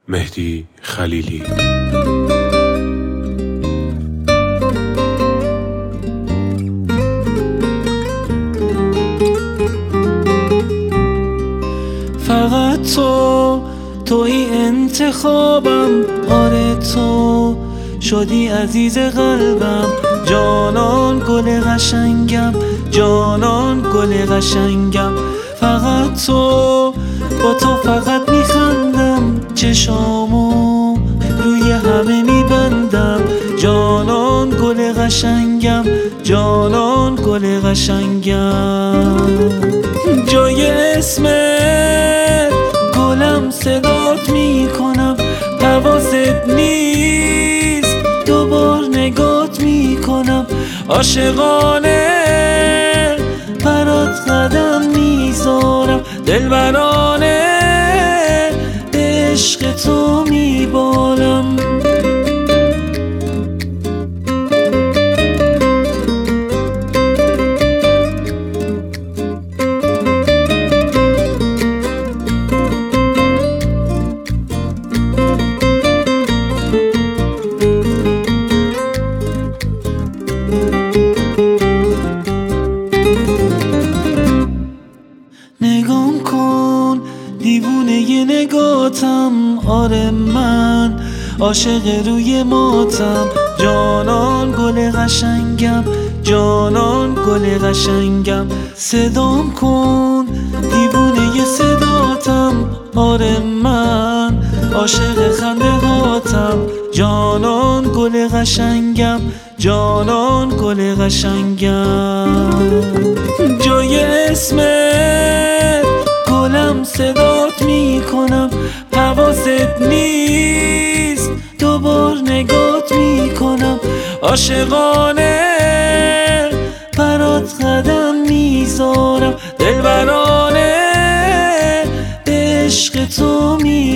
مهدی خلیلی. فقط توی انتخابم، آره تو شدی عزیز قلبم، جانان گل قشنگم، جانان گل قشنگم. فقط با تو فقط میخندم، چشامو روی همه میبندم، جانان گل قشنگم، جانان گل قشنگم. جای اسمت گلم صدات میکنم، حواست نیست دوبار نگات میکنم، عاشقانه برات قدم میذارم، دلبرانه به عشق تو میبالم. نگام کن دیوونه نگاتم، آره من عاشق روی ماتم، جانان گل قشنگم، جانان گل قشنگم. صدام کن دیوونه صداتم، آره من عاشق خنده هاتم، جانان گل قشنگم، جانان گل قشنگم. جای اسمت گلم صدات میکنم، حواست نیست دوبار نگات میکنم، عاشقانه برات قدم میذارم، دلبرانه به عشق تو